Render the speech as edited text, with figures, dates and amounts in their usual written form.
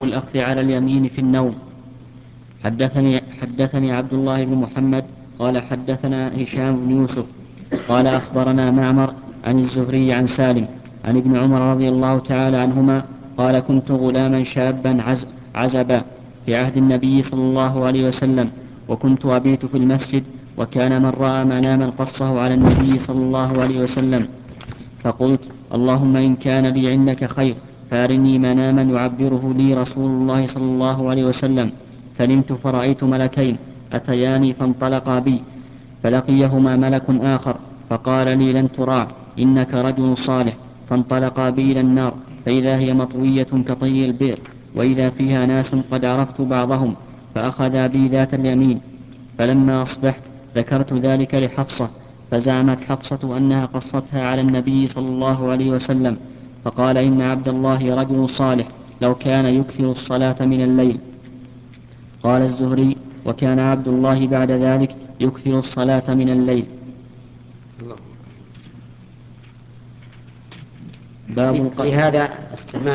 الأخذ على اليمين في النوم. حدثني عبد الله بن محمد قال حدثنا هشام بن يوسف قال أخبرنا معمر عن الزهري عن سالم عن ابن عمر رضي الله تعالى عنهما قال كنت غلاما شابا عزبا في عهد النبي صلى الله عليه وسلم، وكنت أبيت في المسجد، وكان من رأى مناما قصه على النبي صلى الله عليه وسلم، فقلت اللهم إن كان لي عندك خير فأرني مناما يعبره لي رسول الله صلى الله عليه وسلم. فنمت فرأيت ملكين أتياني فانطلقا بي، فلقيهما ملك آخر فقال لي لن تراع إنك رجل صالح، فانطلقا بي إلى النار فإذا هي مطوية كطي البئر، وإذا فيها ناس قد عرفت بعضهم، فأخذا بي ذات اليمين. فلما أصبحت ذكرت ذلك لحفصة، فزعمت حفصة أنها قصتها على النبي صلى الله عليه وسلم، فقال إن عبد الله رجل صالح لو كان يكثر الصلاة من الليل. قال الزهري وكان عبد الله بعد ذلك يكثر الصلاة من الليل. باب في هذا استعمال